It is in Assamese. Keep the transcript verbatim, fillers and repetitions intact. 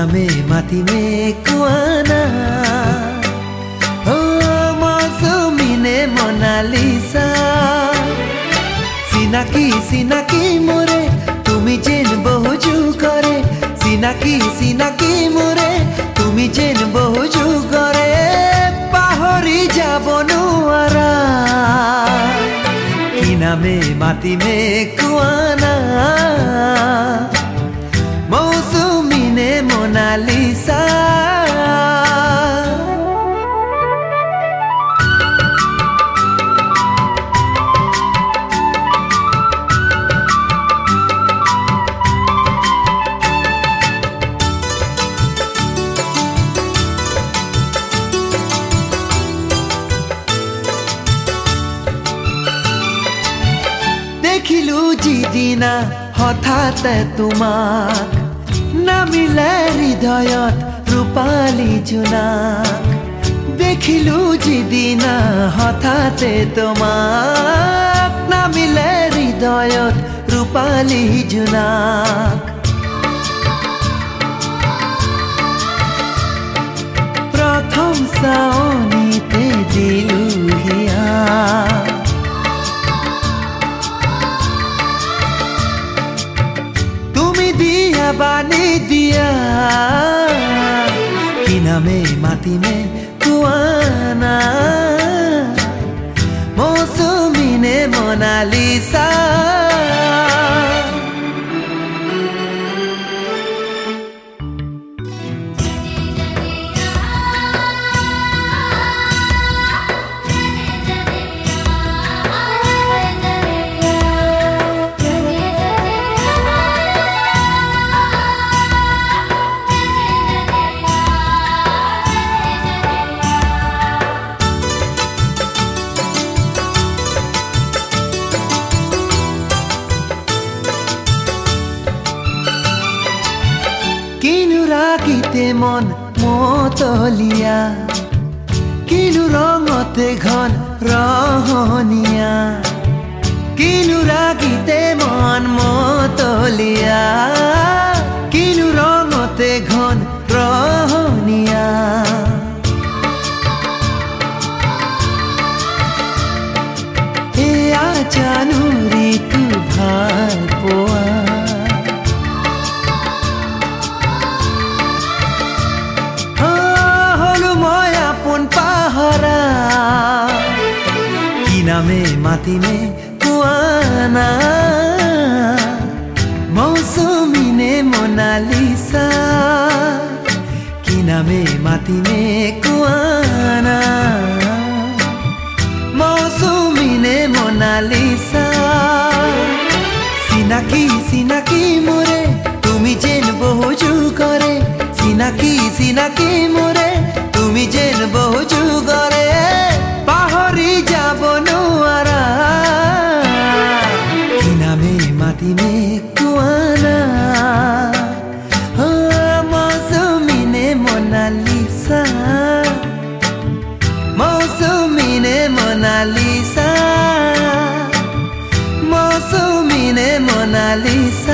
নামে মাতিমে কোৱানা ও মৌচুমীনে মনালিসা চিনাকি চিনাকি মোরে তুমি যেন বহু করে চিনাকি চিনাকি মোরে তুমি যেন বহু করে পাহৰি যাব নোৱাৰা কি নামে মাতিমে কোৱানা মৌচুমীনে মনালিসা দেখিলো যিদিনা হঠাতে তোমাক নামিলে হৃদয়ত ৰূপালী জোনাক দেখিলো যিদিনা হঠাতে তোমাক নামিলে হৃদয়ত ৰূপালী জোনাক প্ৰথম চাৱনিতে দিলো হিয়া বানি দিয়া কি নামে মাতিমে কোৱানা মৌচুমীনে মনালিসা রাগিতে মন মতলিয়া কিনু ৰঙতে ঘন ৰহনীয়া কিনু ৰাগিতে মন মতলিয়া কিনু ৰঙতে ঘন ৰহনীয়া এয়া জানো ঋতু ভাল পোৱা কি নামে মাতিমে কোৱানা মৌচুমীনে মনালিসা কি নামে মাতিমে কোৱানা মৌচুমীনে মনালিসা চিনাকি চিনাকি মোরে তুমি যেন বহু করে চিনাকি চিনাকি মোরে তুমি যেন বহু করে পাহৰি যাব নোৱাৰা কি নামে মাতিমে কোৱানা মৌচুমীনে মনালিসা মৌচুমীনে মনালিসা মৌচুমীনে মনালিসা